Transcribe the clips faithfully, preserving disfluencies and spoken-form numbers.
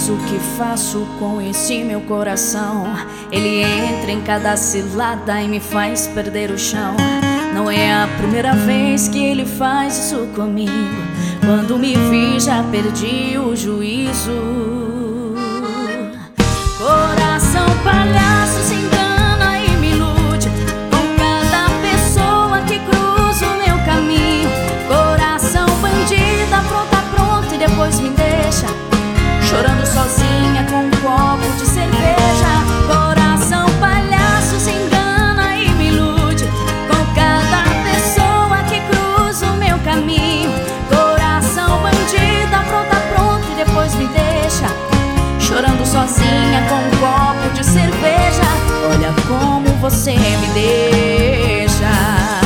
mais o que faço com esse meu coração. Ele entra em cada cilada e me faz perder o chão. Não é a primeira vez que ele faz isso comigo. Quando me vi já perdi o juízo. Coração palhaço se engana e me ilude com cada pessoa que cruza o meu caminho. Coração bandida, pronta, pronta e depois me deixa chorando sozinha com um copo de cerveja. Coração palhaço se engana e me ilude com cada pessoa que cruza o meu caminho. Coração bandida, pronta, pronta e depois me deixa chorando sozinha com um copo de cerveja. Olha como você me deixa.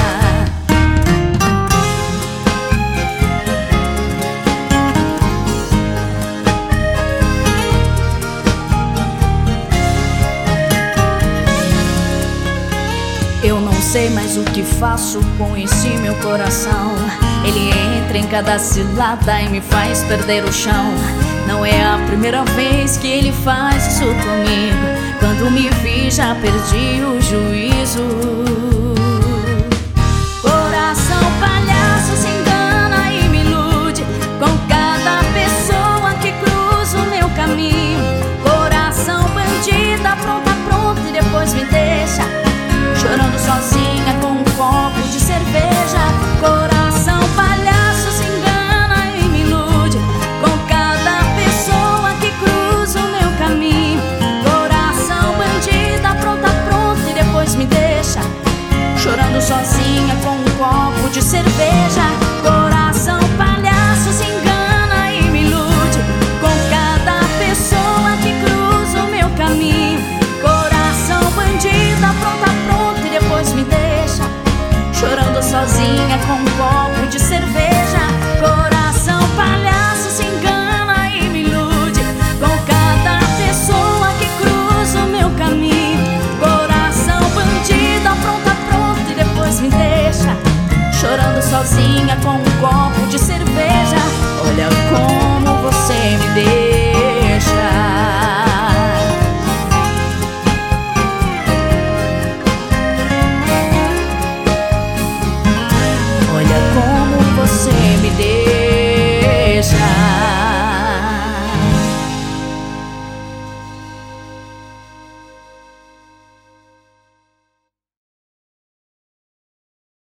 Eu não sei mais o que faço com esse meu coração. Ele entra em cada cilada e me faz perder o chão. Não é a primeira vez que ele faz isso comigo. Quando me vi já perdi o juízo.